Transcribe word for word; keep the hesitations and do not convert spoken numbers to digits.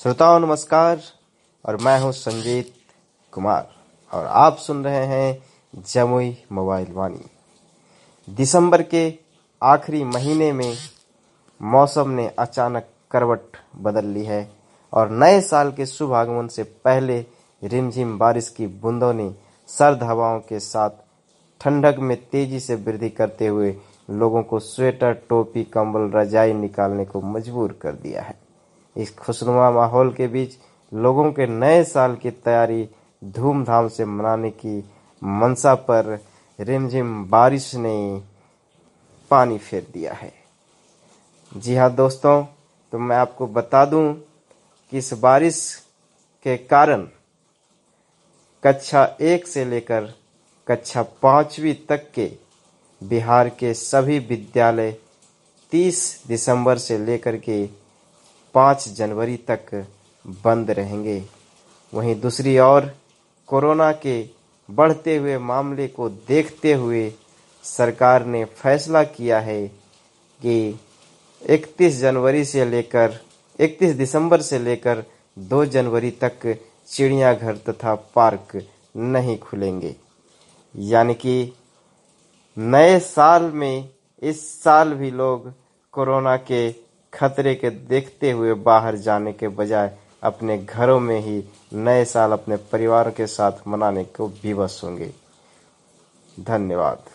श्रोताओं नमस्कार। और मैं हूं संजीत कुमार और आप सुन रहे हैं जमुई मोबाइल वाणी। दिसंबर के आखिरी महीने में मौसम ने अचानक करवट बदल ली है और नए साल के शुभ आगमन से पहले रिमझिम बारिश की बूंदों ने सर्द हवाओं के साथ ठंडक में तेजी से वृद्धि करते हुए लोगों को स्वेटर, टोपी, कंबल, रजाई निकालने को मजबूर कर दिया है। इस खुशनुमा माहौल के बीच लोगों के नए साल की तैयारी धूमधाम से मनाने की मंशा पर रिमझिम बारिश ने पानी फेर दिया है। जी हाँ दोस्तों, तो मैं आपको बता दूं कि इस बारिश के कारण कक्षा एक से लेकर कक्षा पांचवी तक के बिहार के सभी विद्यालय तीस दिसंबर से लेकर के पाँच जनवरी तक बंद रहेंगे। वहीं दूसरी ओर कोरोना के बढ़ते हुए मामले को देखते हुए सरकार ने फैसला किया है कि इकतीस जनवरी से लेकर इकतीस दिसंबर से लेकर दो जनवरी तक चिड़ियाघर तथा पार्क नहीं खुलेंगे। यानी कि नए साल में इस साल भी लोग कोरोना के खतरे के देखते हुए बाहर जाने के बजाय अपने घरों में ही नए साल अपने परिवार के साथ मनाने को विवश होंगे। धन्यवाद।